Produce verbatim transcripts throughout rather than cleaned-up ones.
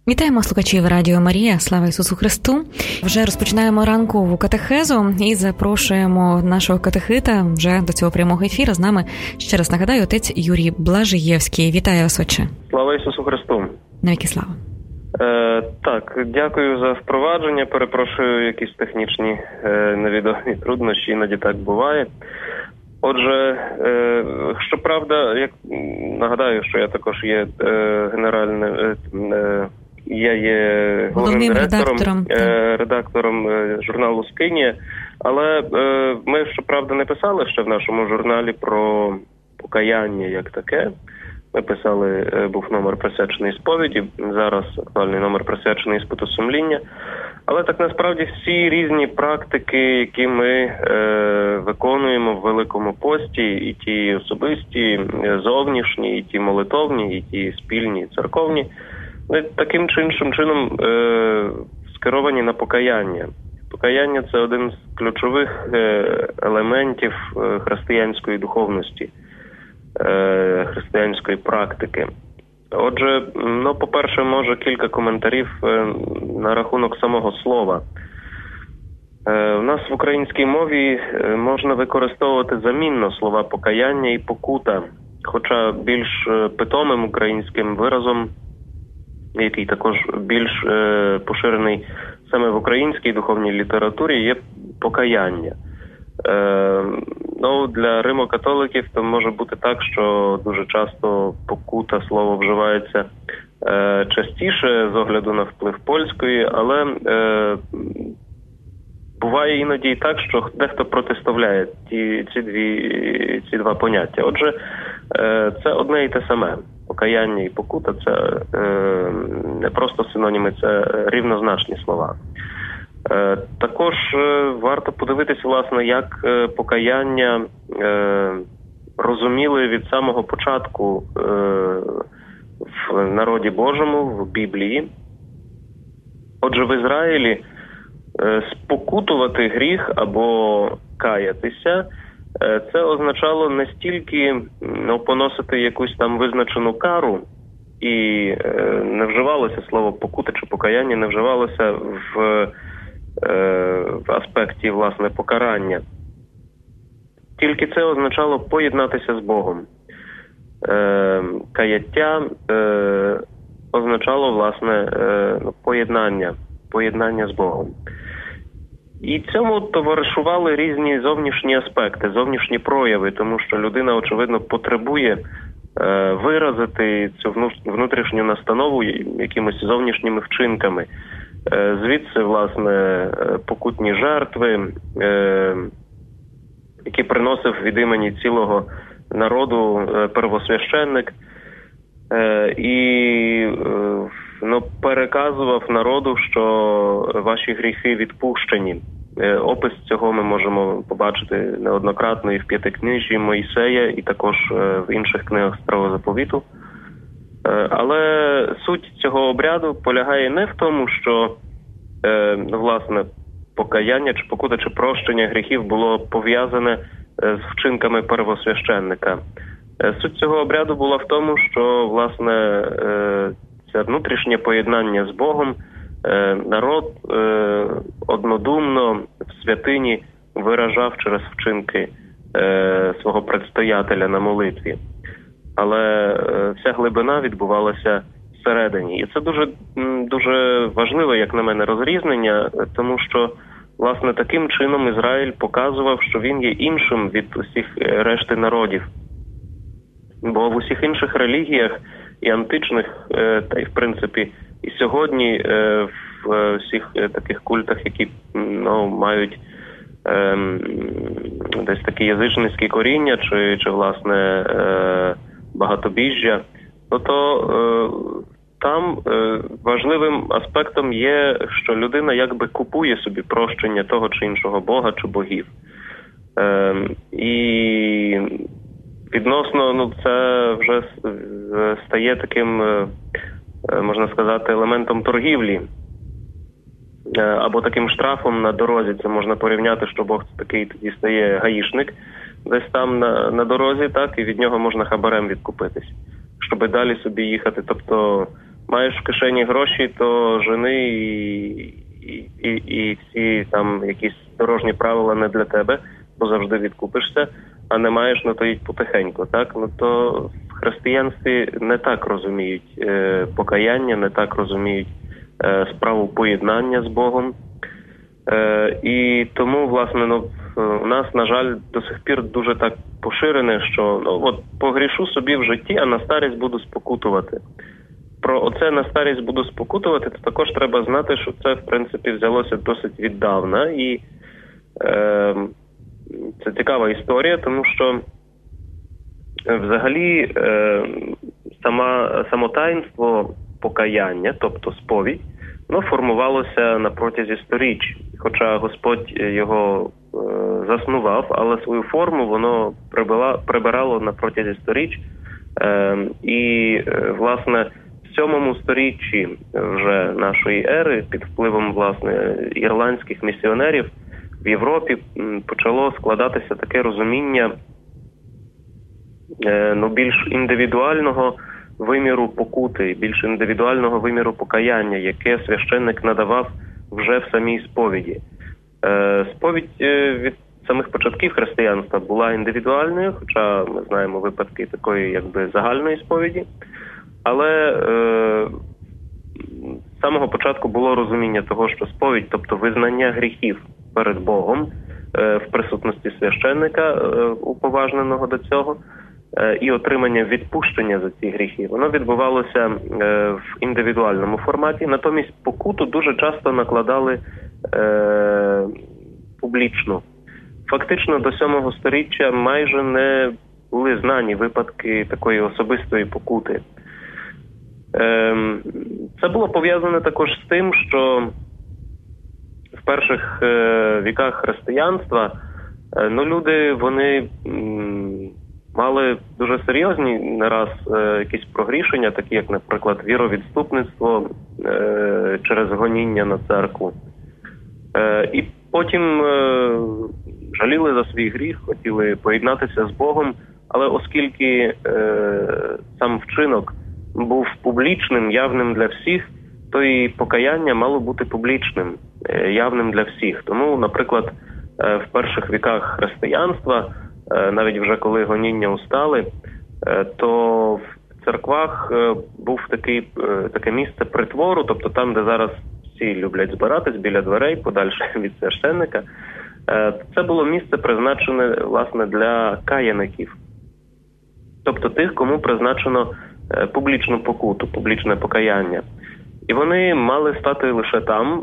Вітаємо слухачів Радіо Марія, слава Ісусу Христу. Вже розпочинаємо ранкову катехезу і запрошуємо нашого катехита вже до цього прямого ефіру. З нами, ще раз нагадаю, отець Юрій Блажиєвський. Вітаю вас, отче. Слава Ісусу Христу. Навіки слава. Е, так, дякую за впровадження. Перепрошую якісь технічні е, невідомі труднощі, іноді так буває. Отже, е, щоправда, як нагадаю, що я також є е, генеральним, е, е, я є головним редактором, е, редактором е, журналу «Скинія», але е, ми, щоправда, не писали ще в нашому журналі про покаяння як таке. Ми писали, е, був номер присвячений сповіді, зараз актуальний номер присвячений іспиту сумління. Але так насправді всі різні практики, які ми е, виконуємо в Великому пості, і ті особисті, зовнішні, і ті молитовні, і ті спільні, і церковні, вони таким чи іншим чином е, скеровані на покаяння. Покаяння – це один з ключових е, елементів е, християнської духовності, е, християнської практики. Отже, ну, по-перше, може кілька коментарів е, на рахунок самого слова. Е, у нас в українській мові е, можна використовувати замінно слова покаяння і покута, хоча більш е, питомим українським виразом, який також більш е, поширений саме в українській духовній літературі, є покаяння. Е, ну, для римокатоликів то може бути так, що дуже часто покута слово вживається е, частіше з огляду на вплив польської, але е, буває іноді і так, що дехто протиставляє ті, ці, дві, ці два поняття. Отже, е, це одне і те саме. Покаяння і покута – це е, не просто синоніми, це рівнозначні слова. Е, також е, варто подивитися, власне, як е, покаяння е, розуміли від самого початку е, в народі Божому, в Біблії. Отже, в Ізраїлі е, спокутувати гріх або каятися – це означало не стільки ну, поносити якусь там визначену кару, і е, не вживалося слово покута чи покаяння, не вживалося в, е, в аспекті, власне, покарання. Тільки це означало поєднатися з Богом. Е, каяття е, означало, власне, е, поєднання, поєднання з Богом. І цьому товаришували різні зовнішні аспекти, зовнішні прояви, тому що людина, очевидно, потребує е, виразити цю внутрішню настанову якимось зовнішніми вчинками. Е, звідси, власне, покутні жертви, е, які приносив від імені цілого народу е, первосвященник, е, і е, ну, переказував народу, що ваші гріхи відпущені. Опис цього ми можемо побачити неоднократно і в П'ятикнижжі Мойсея, і також в інших книгах Старого Заповіту. Але суть цього обряду полягає не в тому, що, власне, покаяння чи покута, чи прощення гріхів було пов'язане з вчинками первосвященника. Суть цього обряду була в тому, що, власне, це внутрішнє поєднання з Богом, народ однодумно в святині виражав через вчинки свого предстоятеля на молитві. Але вся глибина відбувалася всередині. І це дуже, дуже важливе, як на мене, розрізнення, тому що, власне, таким чином Ізраїль показував, що він є іншим від усіх решти народів. Бо в усіх інших релігіях, і античних, та й, в принципі, і сьогодні в всіх таких культах, які ну, мають ем, десь такі язичницькі коріння, чи, чи власне, е, багатобіжжя, то, то е, там е, важливим аспектом є, що людина якби купує собі прощення того чи іншого бога чи богів. Е, і відносно, ну, це вже стає таким, можна сказати, елементом торгівлі. Або таким штрафом на дорозі. Це можна порівняти, що Бог такий тоді стає гаїшник десь там на, на дорозі, так, і від нього можна хабарем відкупитись, щоб далі собі їхати. Тобто маєш в кишені гроші, то жени і, і, і, і всі там якісь дорожні правила не для тебе, бо завжди відкупишся, а не маєш, ну то їдь потихеньку, так? Ну то в християнстві не так розуміють е, покаяння, не так розуміють е, справу поєднання з Богом. Е, і тому, власне, ну, у нас, на жаль, до сих пір дуже так поширене, що ну, от погрішу собі в житті, а на старість буду спокутувати. Про оце на старість буду спокутувати, то також треба знати, що це, в принципі, взялося досить віддавна. І е, це цікава історія, тому що взагалі е, сама, само таїнство покаяння, тобто сповідь, воно формувалося на протязі сторіч. Хоча Господь його е, заснував, але свою форму воно прибила, прибирало на протязі сторіч. Е, і, е, власне, в сьомому сторіччі вже нашої ери, під впливом, власне, ірландських місіонерів, в Європі почало складатися таке розуміння е, ну, більш індивідуального виміру покути, більш індивідуального виміру покаяння, яке священник надавав вже в самій сповіді. Е, сповідь е, від самих початків християнства була індивідуальною, хоча ми знаємо випадки такої якби загальної сповіді, але е, з самого початку було розуміння того, що сповідь, тобто визнання гріхів перед Богом е, в присутності священника, е, уповажненого до цього, і отримання відпущення за ці гріхи, воно відбувалося в індивідуальному форматі. Натомість покуту дуже часто накладали е, публічно. Фактично до сьомого сторіччя майже не були знані випадки такої особистої покути. Е, це було пов'язане також з тим, що в перших е, віках християнства е, ну, люди, вони м, мали дуже серйозні не раз е, якісь прогрішення, такі як, наприклад, віровідступництво е, через гоніння на церкву. Е, і потім е, жаліли за свій гріх, хотіли поєднатися з Богом, але оскільки е, сам вчинок був публічним, явним для всіх, то і покаяння мало бути публічним, е, явним для всіх. Тому, наприклад, е, в перших віках християнства, навіть вже коли гоніння устали, то в церквах був такий, таке місце притвору, тобто там, де зараз всі люблять збиратись біля дверей, подальше від священника. Це було місце призначене, власне, для каяників. Тобто тих, кому призначено публічну покуту, публічне покаяння. І вони мали стати лише там,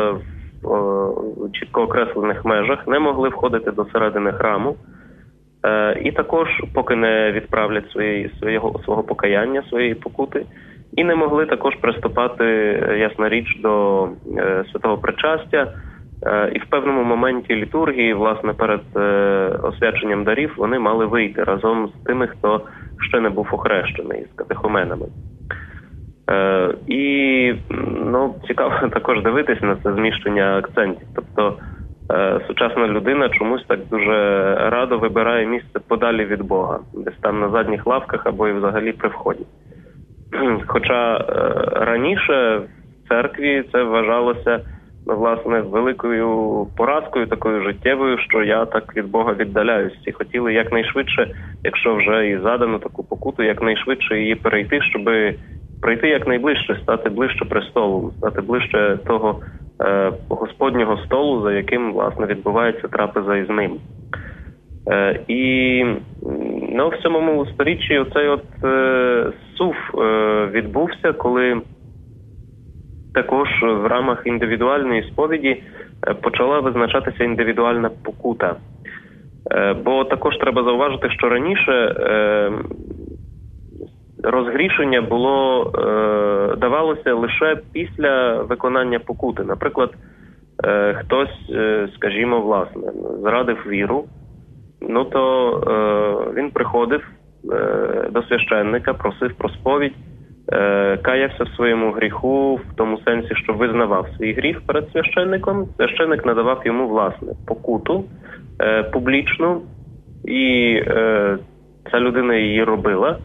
в чітко окреслених межах, не могли входити до середини храму. І також, поки не відправлять свої, свого, свого покаяння, своєї покути, і не могли також приступати, ясна річ, до е, святого причастя. Е, і в певному моменті літургії, власне, перед е, освяченням дарів, вони мали вийти разом з тими, хто ще не був охрещений, з катехуменами. Е, і, ну, цікаво також дивитись на це зміщення акцентів. Тобто, сучасна людина чомусь так дуже радо вибирає місце подалі від Бога, десь там на задніх лавках або і взагалі при вході. Хоча раніше в церкві це вважалося, власне, великою поразкою такою життєвою, що я так від Бога віддаляюсь. І хотіли якнайшвидше, якщо вже і задано таку покуту, якнайшвидше її перейти, щоб прийти якнайближче, стати ближче престолу, стати ближче того е, Господнього столу, за яким, власне, відбувається трапеза із ним. Е, і ну, в сьомому сторіччі оцей от е, сув е, відбувся, коли також в рамах індивідуальної сповіді е, почала визначатися індивідуальна покута. Е, бо також треба зауважити, що раніше е, розгрішення було, е, давалося лише після виконання покути. Наприклад, е, хтось, е, скажімо, власне, зрадив віру, ну то е, він приходив е, до священника, просив про сповідь, е, каявся в своєму гріху, в тому сенсі, що визнавав свій гріх перед священником. Священник надавав йому, власне, покуту е, публічну, і е, ця людина її робила.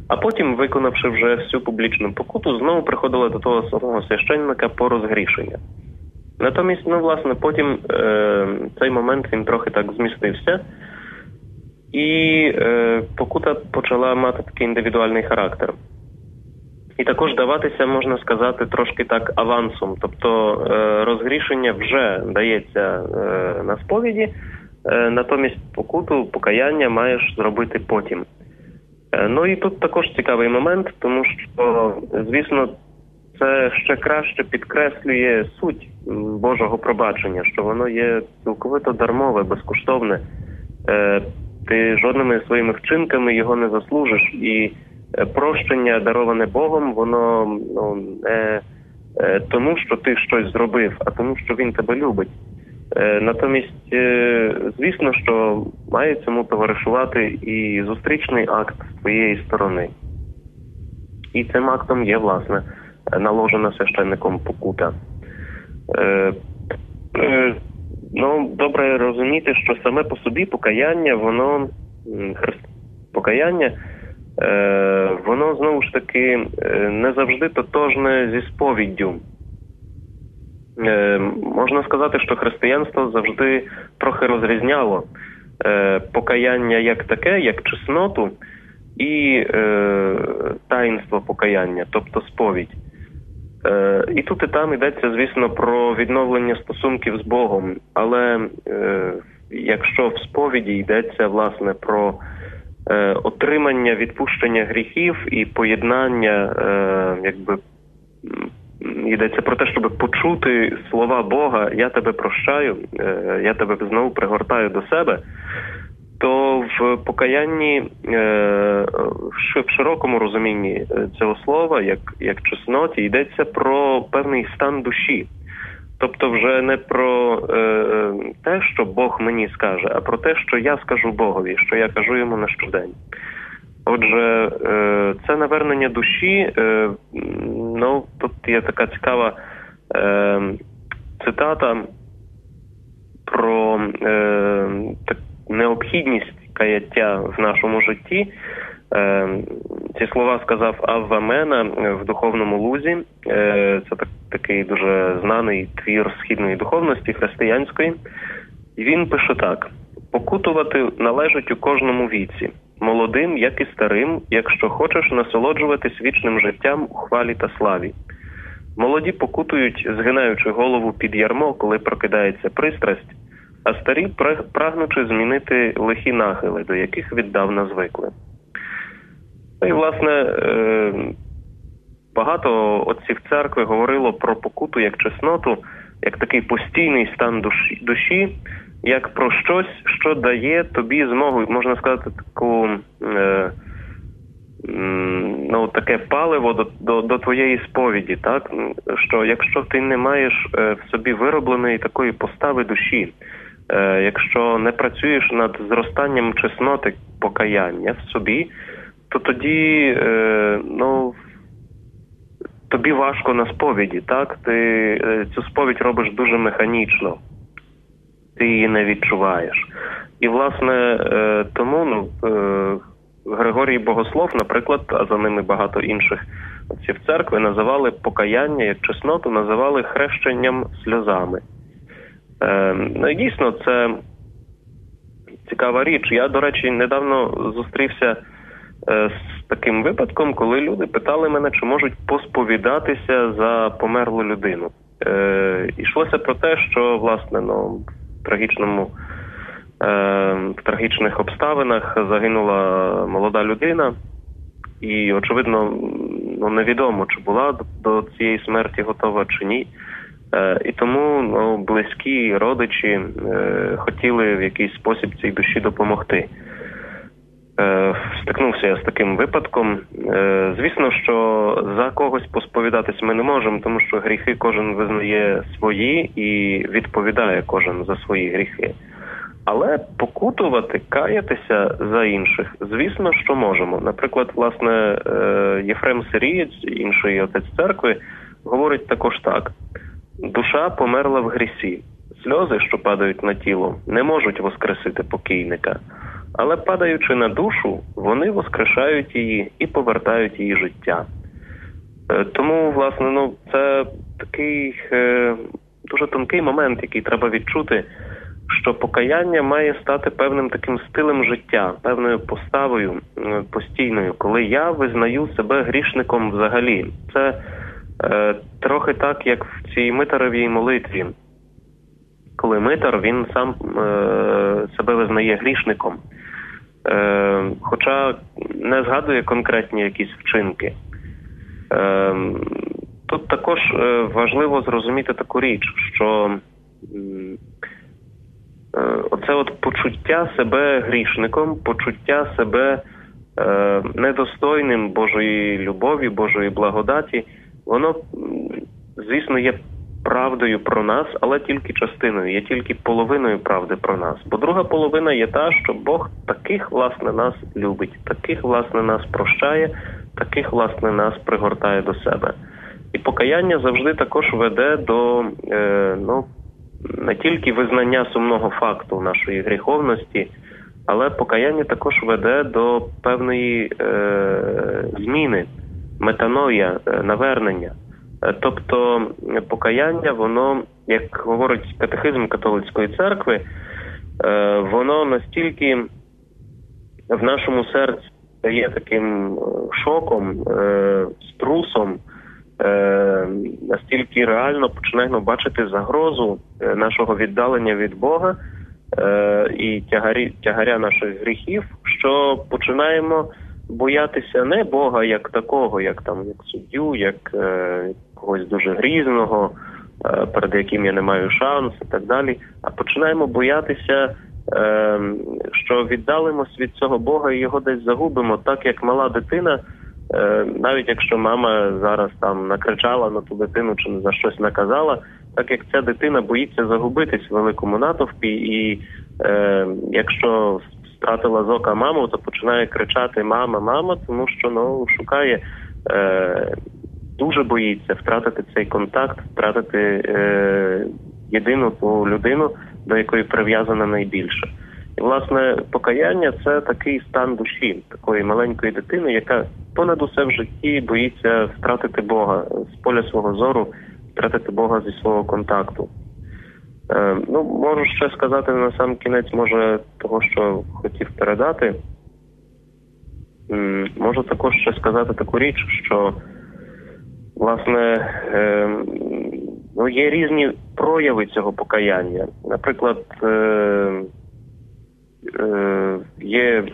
а потім, виконавши вже всю публічну покуту, знову приходила до того самого священника по розгрішення. Натомість, ну, власне, потім е, цей момент він трохи так змістився, і е, покута почала мати такий індивідуальний характер. І також даватися, можна сказати, трошки так авансом. Тобто е, розгрішення вже дається е, на сповіді, е, натомість покуту, покаяння маєш зробити потім. Е, ну і тут також цікавий момент, тому що, звісно, це ще краще підкреслює суть Божого пробачення, що воно є цілковито дармове, безкоштовне. Е, ти жодними своїми вчинками його не заслужиш, і прощення, дароване Богом, воно ну, не е, тому, що ти щось зробив, а тому, що Він тебе любить. Е, натомість, е, звісно, що має цьому товаришувати і зустрічний акт з твоєї сторони. І цим актом є, власне, наложена священником покута. Е, е, ну, добре розуміти, що саме по собі покаяння, воно, покаяння, Е, воно, знову ж таки, не завжди тотожне зі сповіддю. Е, можна сказати, що християнство завжди трохи розрізняло е, покаяння як таке, як чесноту, і е, таїнство покаяння, тобто сповідь. Е, і тут і там йдеться, звісно, про відновлення стосунків з Богом, але е, якщо в сповіді йдеться, власне, про отримання відпущення гріхів і поєднання, е, якби, йдеться про те, щоб почути слова Бога «Я тебе прощаю, е, я тебе знову пригортаю до себе», то в покаянні, е, в широкому розумінні цього слова, як, як чесноті, йдеться про певний стан душі. Тобто вже не про е, те, що Бог мені скаже, а про те, що я скажу Богові, що я кажу йому на щодень. Отже, е, це навернення душі, е, ну, тут є така цікава е, цитата про е, так, необхідність каяття в нашому житті. Е, ці слова сказав Авва Мена в «Духовному лузі». Е, це так, такий дуже знаний твір східної духовності, християнської. І він пише так: «Покутувати належить у кожному віці, молодим, як і старим, якщо хочеш насолоджуватись вічним життям у хвалі та славі. Молоді покутують, згинаючи голову під ярмо, коли прокидається пристрасть, а старі прагнучи змінити лихі нахили, до яких віддавна звикли». І, власне, багато отців церкви говорило про покуту як чесноту, як такий постійний стан душі, душі, як про щось, що дає тобі змогу, можна сказати, таку, е, ну, таке паливо до, до, до твоєї сповіді, так? Що якщо ти не маєш в собі виробленої такої постави душі, е, якщо не працюєш над зростанням чесноти покаяння в собі, то тоді, е, ну, тобі важко на сповіді, так? Ти е, цю сповідь робиш дуже механічно. Ти її не відчуваєш. І, власне, е, тому, ну, е, Григорій Богослов, наприклад, а за ними багато інших отців церкви, називали покаяння як чесноту, називали хрещенням сльозами. Е, ну, і дійсно, це цікава річ. Я, до речі, недавно зустрівся з таким випадком, коли люди питали мене, чи можуть посповідатися за померлу людину. Е, йшлося про те, що, власне, ну, в трагічному, е, в трагічних обставинах загинула молода людина, і, очевидно, ну, невідомо, чи була до, до цієї смерті готова, чи ні. Е, і тому, ну, близькі, родичі е, хотіли в якийсь спосіб цій душі допомогти. Стикнувся я з таким випадком. Звісно, що за когось посповідатись ми не можемо, тому що гріхи кожен визнає свої і відповідає кожен за свої гріхи. Але покутувати, каятися за інших, звісно, що можемо. Наприклад, власне, Єфрем Сирієць, інший отець церкви, говорить також так: душа померла в грісі. Сльози, що падають на тіло, не можуть воскресити покійника. але падаючи на душу, вони воскрешають її і повертають її життя. Тому, власне, ну, це такий е, дуже тонкий момент, який треба відчути, що покаяння має стати певним таким стилем життя, певною поставою е, постійною, коли я визнаю себе грішником взагалі. Це е, трохи так, як в цій митаровій молитві. Коли митар, він сам е, себе визнає грішником, е, хоча не згадує конкретні якісь вчинки. Е, тут також е, важливо зрозуміти таку річ, що е, оце от почуття себе грішником, почуття себе е, недостойним Божої любові, Божої благодаті, воно, звісно, є правдою про нас, але тільки частиною, є тільки половиною правди про нас. Бо друга половина є та, що Бог таких, власне, нас любить, таких, власне, нас прощає, таких, власне, нас пригортає до себе. І покаяння завжди також веде до, е, ну, не тільки визнання сумного факту нашої гріховності, але покаяння також веде до певної е, зміни, метаноя, е, навернення. Тобто покаяння, воно, як говорить катехизм католицької церкви, воно настільки в нашому серці стає таким шоком, струсом, настільки реально починаємо бачити загрозу нашого віддалення від Бога і тягарі, тягаря наших гріхів, що починаємо боятися не Бога як такого, як там як суддю, як е, когось дуже грізного, е, перед яким я не маю шансу і так далі, а починаємо боятися, е, що віддалимось від цього Бога і його десь загубимо, так як мала дитина, е, навіть якщо мама зараз там накричала на ту дитину чи за щось наказала, так як ця дитина боїться загубитись в великому натовпі, і е, якщо втратила з ока маму, то починає кричати «мама, мама», тому що, ну, шукає, е, дуже боїться втратити цей контакт, втратити е, єдину ту людину, до якої прив'язана найбільше. І, власне, покаяння – це такий стан душі, такої маленької дитини, яка понад усе в житті боїться втратити Бога з поля свого зору, втратити Бога зі свого контакту. Е, ну, можу ще сказати на сам кінець, може, того, що хотів передати. М, можу також ще сказати таку річ, що, власне, е, ну, є різні прояви цього покаяння. Наприклад, е, е, є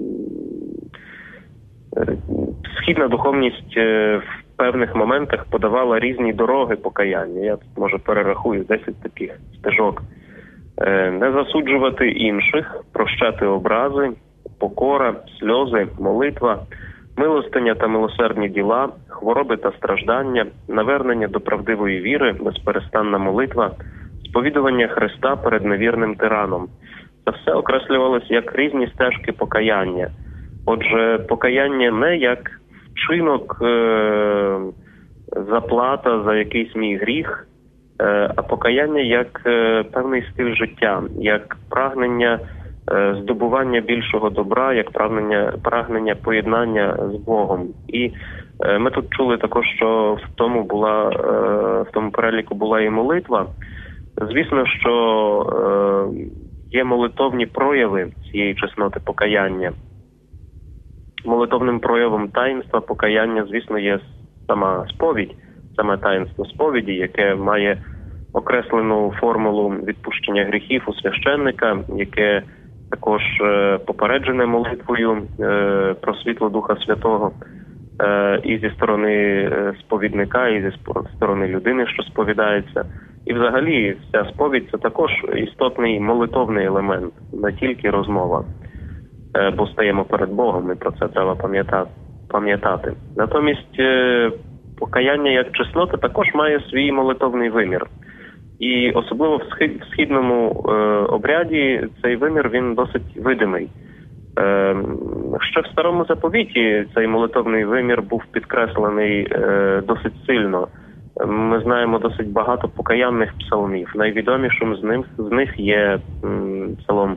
е, східна духовність е, в певних моментах подавала різні дороги покаяння. Я тут, може, перерахую десять таких стежок. Е, не засуджувати інших, прощати образи, покора, сльози, молитва, милостиня та милосердні діла, хвороби та страждання, навернення до правдивої віри, безперестанна молитва, сповідування Христа перед невірним тираном. Це все окреслювалося як різні стежки покаяння. Отже, покаяння не як вчинок, е- заплата за якийсь мій гріх, е- а покаяння як е- певний стиль життя, як прагнення е- здобування більшого добра, як прагнення, прагнення поєднання з Богом. І е- ми тут чули також, що в тому була, е- в тому переліку була і молитва. Звісно, що е- є молитовні прояви цієї чесноти покаяння. Молитовним проявом таїнства покаяння, звісно, є сама сповідь, саме таїнство сповіді, яке має окреслену формулу відпущення гріхів у священника, яке також попереджене молитвою про світло Духа Святого і зі сторони сповідника, і зі сторони людини, що сповідається. І взагалі вся сповідь – це також істотний молитовний елемент, не тільки розмова. Бо стаємо перед Богом, і про це треба пам'ятати. Натомість покаяння як чеснота також має свій молитовний вимір. І особливо в східному обряді цей вимір, він досить видимий. Ще в Старому Заповіті цей молитовний вимір був підкреслений досить сильно. Ми знаємо досить багато покаянних псалмів. Найвідомішим з них, з них є псалом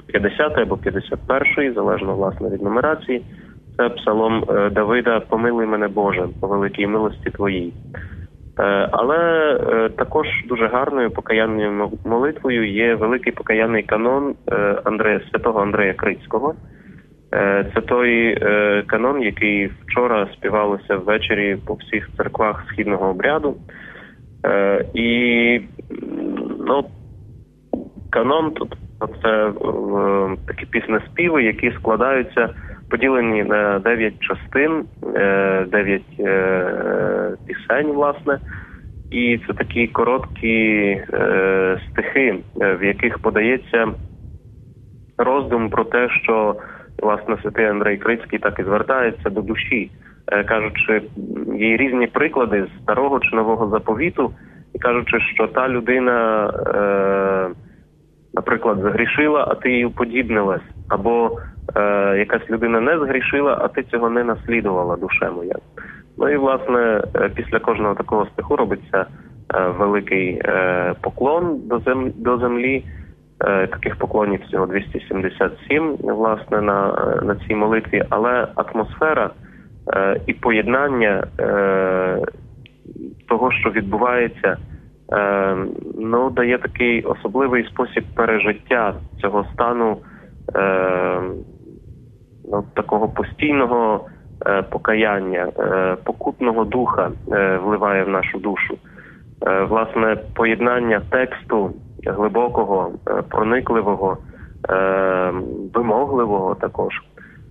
п'ятдесятий або п'ятдесят перший, залежно, власне, від нумерації. Це псалом Давида «Помилуй мене, Боже, по великій милості Твоїй». Але також дуже гарною покаянною молитвою є великий покаянний канон Андрея, святого Андрея Крицького. Це той канон, який вчора співалося ввечері по всіх церквах східного обряду. І, ну, канон тут це такі піснеспіви, які складаються, поділені на дев'ять частин, дев'ять пісень, власне. І це такі короткі стихи, в яких подається роздум про те, що, власне, святий Андрей Крицький так і звертається до душі, кажучи, є різні приклади з старого чи нового заповіту, і кажучи, що та людина, е, наприклад, згрішила, а ти їй уподібнилась, або е, якась людина не згрішила, а ти цього не наслідувала, душе моя. Ну і, власне, після кожного такого стиху робиться е, великий е, поклон до, зем, до землі. Е, таких поклонів всього двісті сімдесят сім, власне, на, на цій молитві, але атмосфера е, і поєднання е, того, що відбувається, е, ну, дає такий особливий спосіб пережиття цього стану, е, ну, такого постійного е, покаяння, е, покутного духа е, вливає в нашу душу. Е, власне, поєднання тексту глибокого, е, проникливого, е, вимогливого також,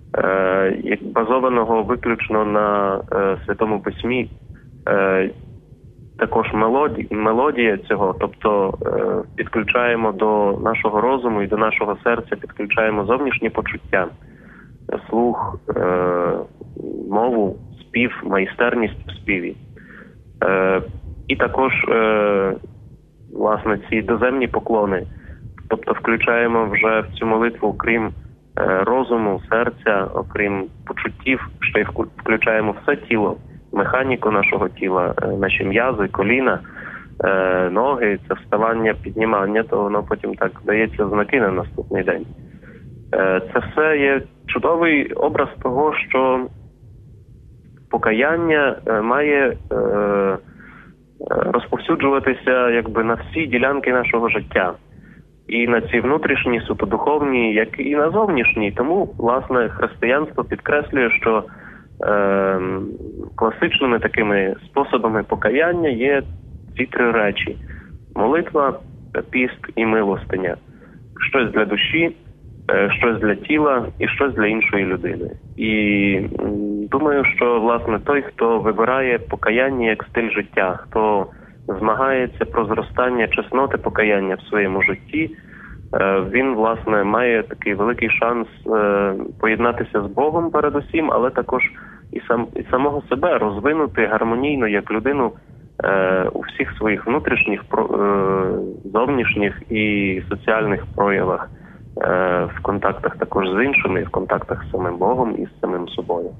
е, базованого виключно на е, Святому Письмі, е, також мелодія, мелодія цього, тобто е, підключаємо до нашого розуму і до нашого серця, підключаємо зовнішні почуття, слух, е, мову, спів, майстерність в співі. Е, і також, е, власне, ці доземні поклони, тобто включаємо вже в цю молитву, окрім е, розуму, серця, окрім почуттів, ще й включаємо все тіло, механіку нашого тіла, наші м'язи, коліна, е, ноги, це вставання, піднімання, то воно потім так дається знаки на наступний день. Е, це все є чудовий образ того, що покаяння е, має е, розповсюджуватися якби на всі ділянки нашого життя. І на ці внутрішні, суто духовні, як і на зовнішні. Тому, власне, християнство підкреслює, що е, класичними такими способами покаяння є ці три речі: молитва, піст і милостиня. Щось для душі, е, щось для тіла і щось для іншої людини. І м, думаю, що, власне, той, хто вибирає покаяння як стиль життя, хто змагається про зростання чесноти покаяння в своєму житті, він, власне, має такий великий шанс поєднатися з Богом передусім, але також і, сам, і самого себе розвинути гармонійно як людину у всіх своїх внутрішніх, зовнішніх і соціальних проявах, в контактах також з іншими, в контактах з самим Богом і з самим собою.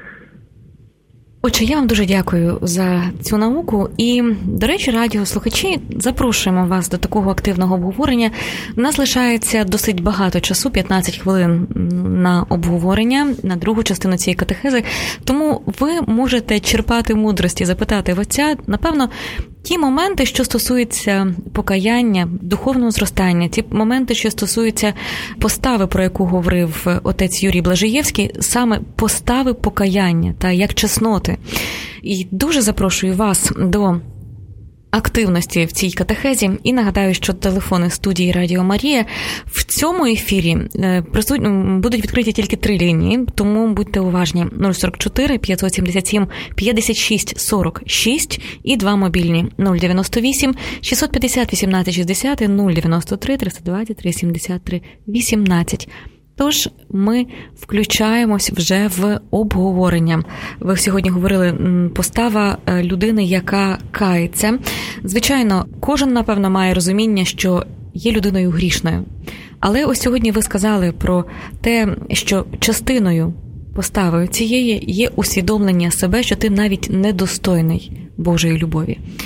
Отже, я вам дуже дякую за цю науку. І, до речі, радіослухачі, запрошуємо вас до такого активного обговорення. У нас лишається досить багато часу, п'ятнадцять хвилин на обговорення, на другу частину цієї катехези. Тому ви можете черпати мудрості, запитати в отця, напевно, ті моменти, що стосуються покаяння, духовного зростання, ті моменти, що стосуються постави, про яку говорив отець Юрій Блажиєвський, саме постави покаяння та як чесноти. І дуже запрошую вас до активності в цій катехезі. І нагадаю, що телефони студії Радіо Марія в цьому ефірі будуть відкриті тільки три лінії, тому будьте уважні. нуль сорок чотири п'ятсот сімдесят сім п'ятдесят шість сорок шість і два мобільні нуль дев'яносто вісім шістсот п'ятдесят вісімнадцять шістдесят нуль дев'яносто три триста двадцять три сімдесят три вісімнадцять. Тож ми включаємось вже в обговорення. Ви сьогодні говорили постава людини, яка кається. Звичайно, кожен, напевно, має розуміння, що є людиною грішною. Але ось сьогодні ви сказали про те, що частиною постави цієї є усвідомлення себе, що ти навіть недостойний Божої любові.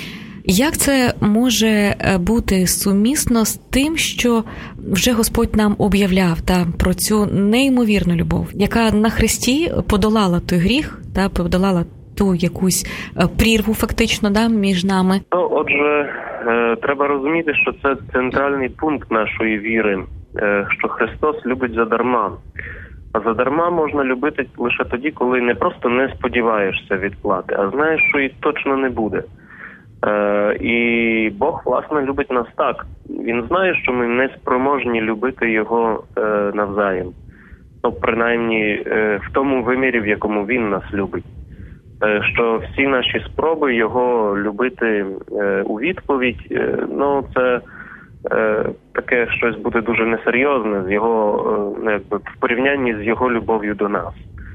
Як це може бути сумісно з тим, що вже Господь нам об'являв та про цю неймовірну любов, яка на Христі подолала той гріх, та подолала ту якусь прірву фактично, да, між нами? Ну, отже, треба розуміти, що це центральний пункт нашої віри, що Христос любить задарма. А задарма можна любити лише тоді, коли не просто не сподіваєшся відплати, а знаєш, що її точно не буде. Е, і Бог, власне, любить нас так. Він знає, що ми не спроможні любити Його е, навзаєм. Ну, принаймні, е, в тому вимірі, в якому Він нас любить. Е, що всі наші спроби Його любити е, у відповідь, е, ну, це е, таке щось буде дуже несерйозне з його, е, якби, в порівнянні з Його любов'ю до нас.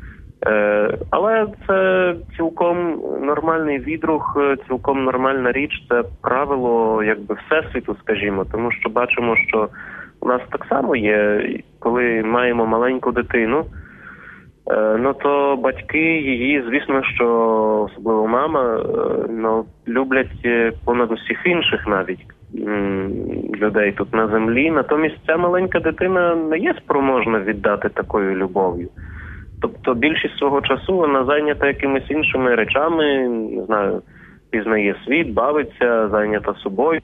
Але це цілком нормальний відрух, цілком нормальна річ, це правило, якби, всесвіту, скажімо, тому що бачимо, що у нас так само є, коли маємо маленьку дитину, ну то батьки її, звісно, що особливо мама, ну, люблять понад усіх інших навіть людей тут на землі, натомість ця маленька дитина не є спроможна віддати такою любов'ю. Тобто більшість свого часу вона зайнята якимись іншими речами, не знаю, пізнає світ, бавиться, зайнята собою,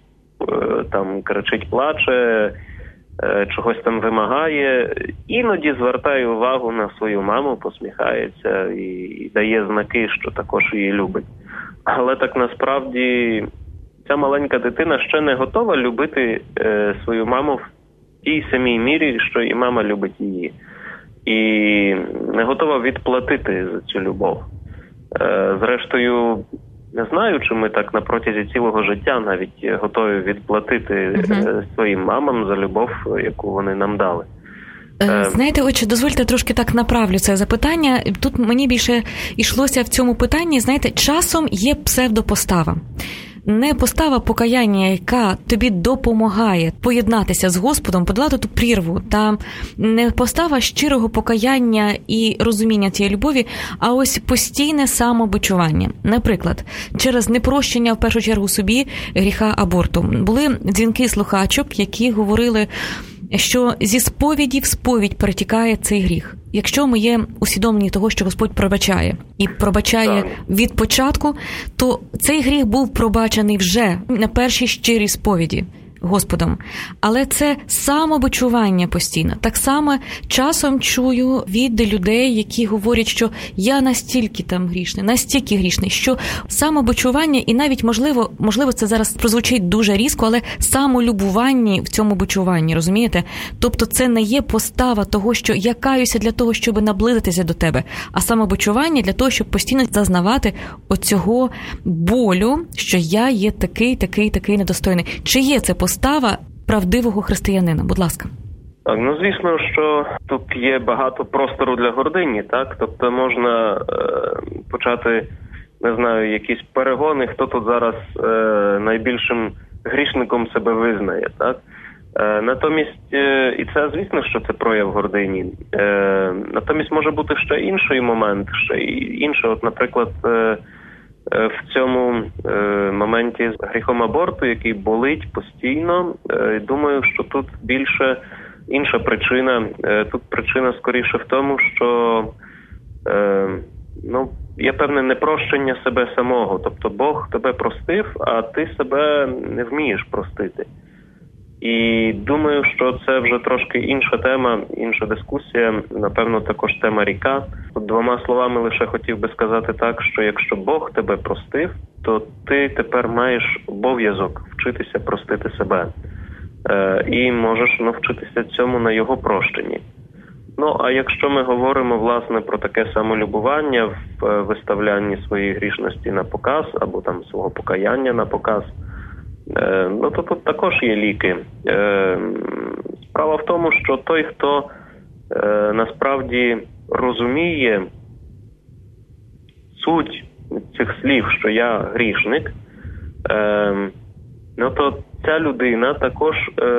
там кричить, плаче, чогось там вимагає. Іноді звертає увагу на свою маму, посміхається і дає знаки, що також її любить. Але так насправді ця маленька дитина ще не готова любити свою маму в тій самій мірі, що і мама любить її. І не готова відплатити за цю любов. Зрештою, не знаю, чи ми так на протязі цілого життя навіть готові відплатити uh-huh. своїм мамам за любов, яку вони нам дали. Знаєте, отче, дозвольте трошки так направлю це запитання. Тут мені більше йшлося в цьому питанні, знаєте, часом є псевдопостава. Не постава покаяння, яка тобі допомагає поєднатися з Господом, подолати ту прірву, та не постава щирого покаяння і розуміння цієї любові, а ось постійне самобичування. Наприклад, через непрощення, в першу чергу, собі гріха аборту. Були дзвінки слухачок, які говорили, що зі сповіді в сповідь перетікає цей гріх. Якщо ми є усвідомлені того, що Господь пробачає, і пробачає від початку, то цей гріх був пробачений вже на першій щирій сповіді Господом. Але це самобичування постійно. Так само часом чую від людей, які говорять, що я настільки там грішний, настільки грішний, що самобичування і навіть, можливо, можливо, це зараз прозвучить дуже різко, але самолюбування в цьому бичуванні, розумієте? Тобто це не є постава того, що я каюся для того, щоб наблизитися до тебе, а самобичування для того, щоб постійно зазнавати оцього болю, що я є такий, такий, такий недостойний. Чи є це постава правдивого християнина? Будь ласка. Так, ну звісно, що тут є багато простору для гордині, так? Тобто можна е, почати, не знаю, якісь перегони, хто тут зараз е, найбільшим грішником себе визнає, так? Е, натомість, е, і це, звісно, що це прояв гордині. Е, натомість може бути ще інший момент, ще інше, от, наприклад, е, в цьому е, моменті з гріхом аборту, який болить постійно, е, думаю, що тут більше інша причина. Е, тут причина скоріше в тому, що е, ну, є певне непрощення себе самого. Тобто Бог тебе простив, а ти себе не вмієш простити. І думаю, що це вже трошки інша тема, інша дискусія, напевно, також тема ріка. Тут двома словами лише хотів би сказати так, що якщо Бог тебе простив, то ти тепер маєш обов'язок вчитися простити себе. Е, і можеш навчитися цьому на його прощенні. Ну, а якщо ми говоримо, власне, про таке самолюбування в виставлянні своєї грішності на показ, або там свого покаяння на показ, ну, то тут також є ліки. Справа в тому, що той, хто насправді розуміє суть цих слів, що я грішник, ну, то ця людина також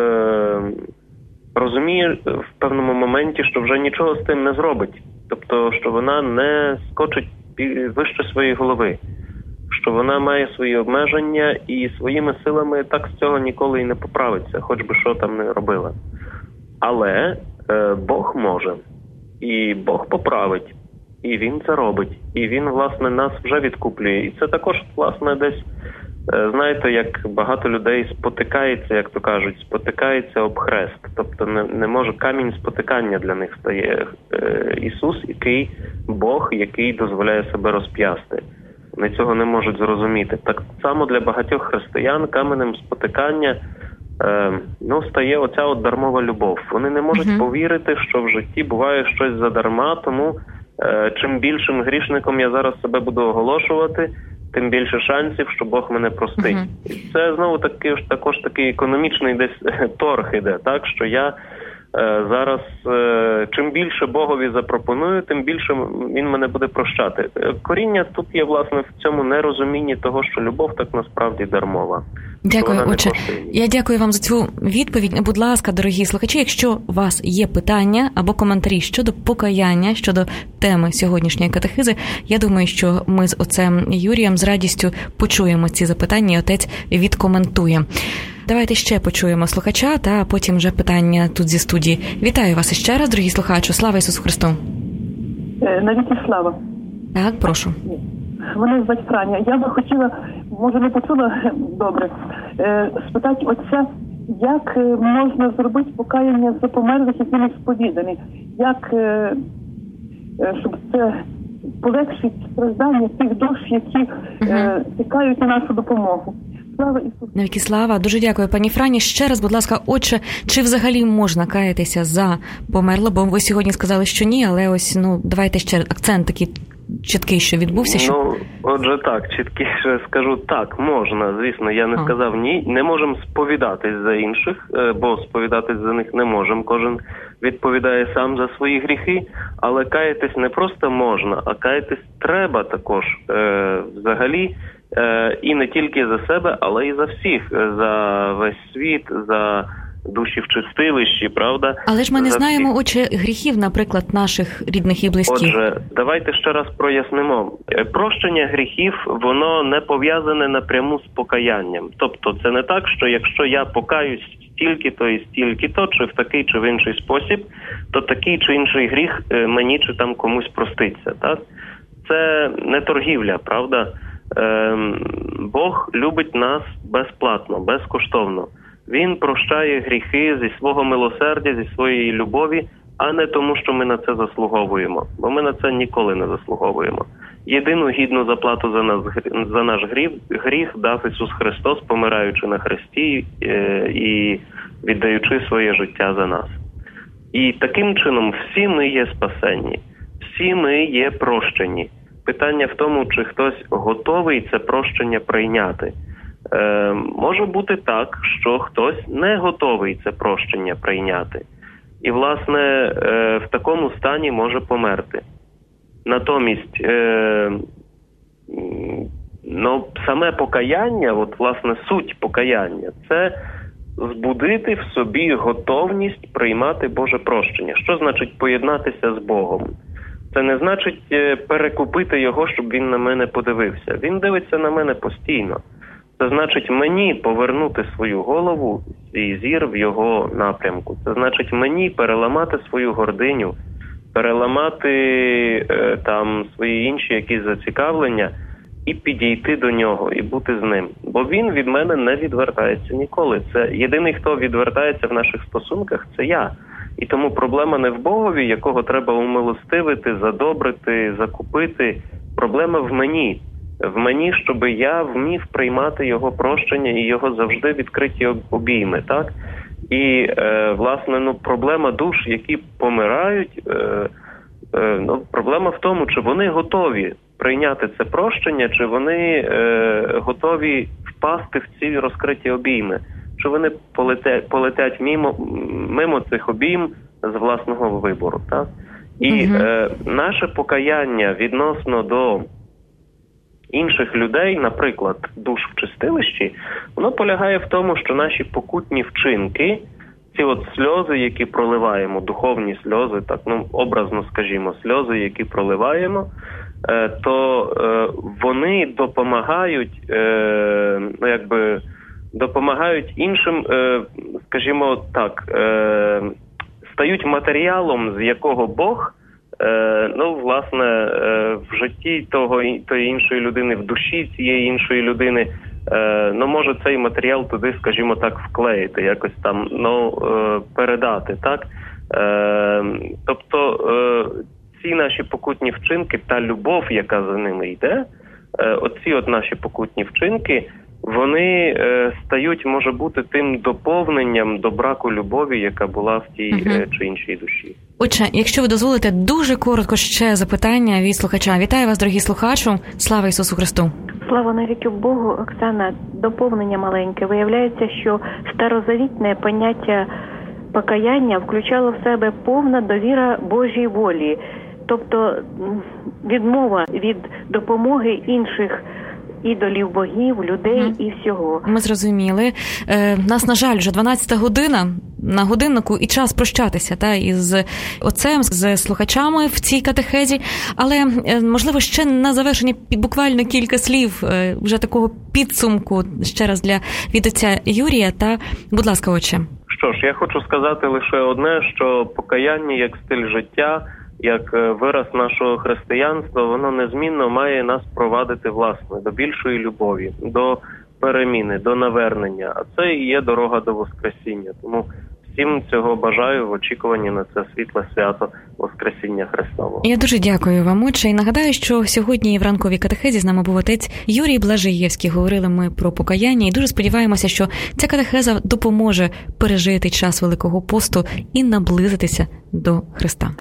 розуміє в певному моменті, що вже нічого з тим не зробить. Тобто, що вона не скочить вище своєї голови. що вона має свої обмеження і своїми силами так з цього ніколи і не поправиться, хоч би що там не робила. Але е, Бог може, і Бог поправить, і Він це робить, і Він, власне, нас вже відкуплює. І це також, власне, десь, е, знаєте, як багато людей спотикається, як то кажуть, спотикається об хрест. Тобто не, не може, камінь спотикання для них стає. Е, Ісус, який Бог, який дозволяє себе розп'ясти. Вони цього не можуть зрозуміти. Так само для багатьох християн каменем спотикання е, ну, стає оця от дармова любов. Вони не можуть uh-huh. повірити, що в житті буває щось задарма, тому е, чим більшим грішником я зараз себе буду оголошувати, тим більше шансів, що Бог мене простить. Uh-huh. І це знову таки, також такий економічний десь торг іде, так, що я зараз, чим більше Богові запропоную, тим більше Він мене буде прощати. Коріння тут є, власне, в цьому нерозумінні того, що любов так насправді дармова. Дякую, отче. Я дякую вам за цю відповідь. Будь ласка, дорогі слухачі, якщо у вас є питання або коментарі щодо покаяння, щодо теми сьогоднішньої катехизи, я думаю, що ми з отцем Юрієм з радістю почуємо ці запитання, і отець відкоментує. Давайте ще почуємо слухача, та потім вже питання тут зі студії. Вітаю вас іще раз, дорогі слухачі. Слава Ісусу Христу! Навіки слава. Так, прошу. Мене звать Франя. Я би хотіла, може не почула добре, спитати отця, як можна зробити покаяння за померлих, які не сповідані? Як, щоб це полегшить страждання тих душ, які угу. чекають на нашу допомогу? Слава Ісусу! Навіки слава! Дуже дякую, пані Франі. Ще раз, будь ласка, отче, чи взагалі можна каятися за померло? Бо ви сьогодні сказали, що ні, але ось, ну, давайте ще акцент такий чіткий, що відбувся. Що... Ну, отже так, чіткіше скажу, так, можна, звісно, я не а. сказав ні. Не можемо сповідатись за інших, бо сповідатись за них не можемо. Кожен відповідає сам за свої гріхи, але каятись не просто можна, а каятись треба також. Е, взагалі, і не тільки за себе, але і за всіх, за весь світ, за душі в чистилищі, правда? Але ж ми не за знаємо, всіх. Отже, гріхів, наприклад, наших рідних і близьких. Отже, давайте ще раз прояснимо. Прощення гріхів, воно не пов'язане напряму з покаянням. Тобто це не так, що якщо я покаюсь стільки-то і стільки-то, чи в такий, чи в інший спосіб, то такий чи інший гріх мені чи там комусь проститься, так? Це не торгівля, правда? Бог любить нас безплатно, безкоштовно. Він прощає гріхи зі свого милосердя, зі своєї любові, а не тому, що ми на це заслуговуємо. Бо ми на це ніколи не заслуговуємо. Єдину гідну заплату за, нас, за наш гріх, гріх дав Ісус Христос, помираючи на хресті і віддаючи своє життя за нас. І таким чином всі ми є спасенні, всі ми є прощені. Питання в тому, чи хтось готовий це прощення прийняти. Е, може бути так, що хтось не готовий це прощення прийняти. І, власне, е, в такому стані може померти. Натомість, е, ну, саме покаяння, от, власне, суть покаяння, це збудити в собі готовність приймати Боже прощення. Що значить поєднатися з Богом? Це не значить перекупити його, щоб він на мене подивився. Він дивиться на мене постійно. Це значить мені повернути свою голову, свій зір в його напрямку. Це значить мені переламати свою гординю, переламати е, там свої інші якісь зацікавлення і підійти до нього, і бути з ним. Бо він від мене не відвертається ніколи. Це єдиний, хто відвертається в наших стосунках, це я. І тому проблема не в Богові, якого треба умилостивити, задобрити, закупити. Проблема в мені. В мені, щоб я вмів приймати його прощення і його завжди відкриті обійми, так? І, е, власне, ну, проблема душ, які помирають, е, е, ну, проблема в тому, чи вони готові прийняти це прощення, чи вони е, готові впасти в ці розкриті обійми. Що вони полетять, полетять мимо, мимо цих обійм з власного вибору. Так? І угу. е, наше покаяння відносно до інших людей, наприклад, душ в чистилищі, воно полягає в тому, що наші покутні вчинки, ці от сльози, які проливаємо, духовні сльози, так, ну, образно скажімо, сльози, які проливаємо, то вони допомагають, ну, якби, допомагають іншим, скажімо так, стають матеріалом, з якого Бог, ну, власне, в житті того, тої іншої людини, в душі цієї іншої людини, ну, може цей матеріал туди, скажімо так, вклеїти, якось там, ну, передати, так? Тобто, ці наші покутні вчинки, та любов, яка за ними йде, оці от наші покутні вчинки, вони е, стають, може бути, тим доповненням до браку любові, яка була в тій угу. е, чи іншій душі. Отже, якщо ви дозволите, дуже коротко ще запитання від слухача. Вітаю вас, дорогі слухачу. Слава Ісусу Христу! Слава навіки Богу, Оксана. Доповнення маленьке. Виявляється, що старозавітне поняття покаяння включало в себе повна довіра Божій волі. Тобто відмова від допомоги інших ідолів, богів, людей mm. і всього. Ми зрозуміли. Е, нас, на жаль, вже дванадцята година на годиннику і час прощатися та, із отцем, з слухачами в цій катехезі. Але, е, можливо, ще на завершення буквально кілька слів е, вже такого підсумку ще раз для від отця Юрія. Та, будь ласка, отче. Що ж, я хочу сказати лише одне, що покаяння як стиль життя, як вираз нашого християнства, воно незмінно має нас провадити, власне, до більшої любові, до переміни, до навернення. А це і є дорога до Воскресіння. Тому всім цього бажаю в очікуванні на це світле свято Воскресіння Христового. Я дуже дякую вам, отче. І нагадаю, що сьогодні в ранковій катехезі з нами був отець Юрій Блажиєвський. Говорили ми про покаяння і дуже сподіваємося, що ця катехеза допоможе пережити час Великого посту і наблизитися до Христа.